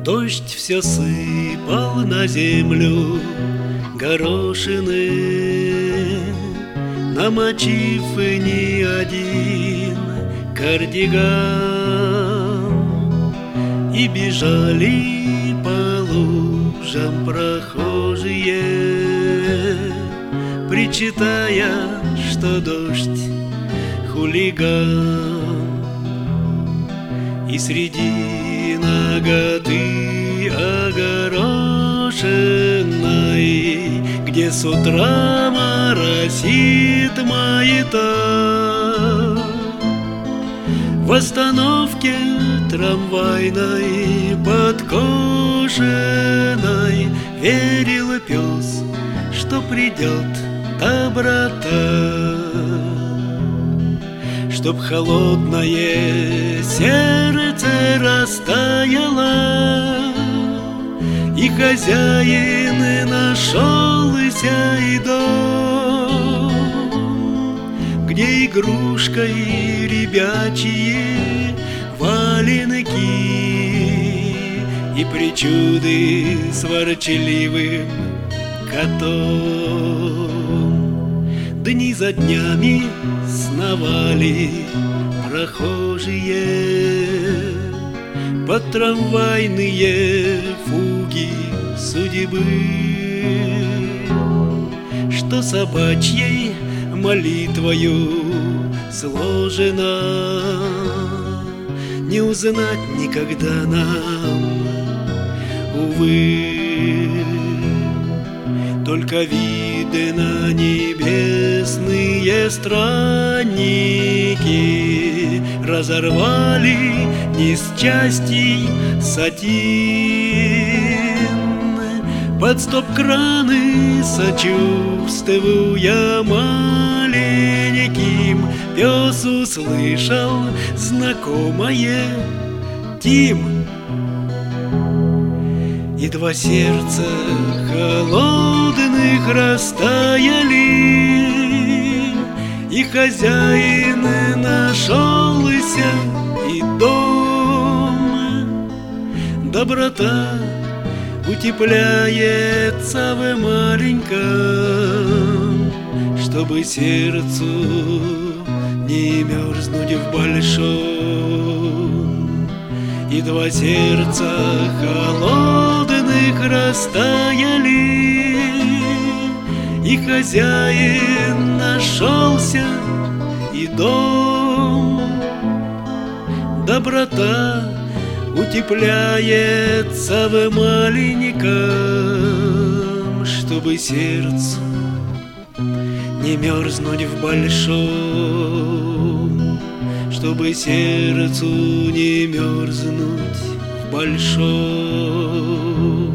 Дождь все сыпал на землю горошины, намочив ни один кардиган. И бежали по лужам прохожие, причитая, что дождь хулиган. И среди наготы огорошенной, где с утра моросит маята, в остановке трамвайной подкошенной верил пес, что придет доброта. Чтоб холодное сердце растаяло, и хозяин нашелся, и дом, где игрушкой ребячьи валенки и причуды с ворчливым котом. Дни за днями сновали прохожие под трамвайные фуги судьбы, что собачьей молитвою сложена, не узнать никогда нам, увы. Только видно небесные странники разорвали несчастий сатин. Под стоп-краны сочувствуя маленьким, пес услышал знакомое «Тим». И два сердца холодных растаяли, и хозяин нашелся, и дом. Доброта утепляется в маленьком, чтобы сердцу не мерзнуть в большом. И два сердца холодных растаяли, и хозяин нашелся, и дом. Доброта утепляется в маленьком, чтобы сердцу не мерзнуть в большом, чтобы сердцу не мерзнуть в большом.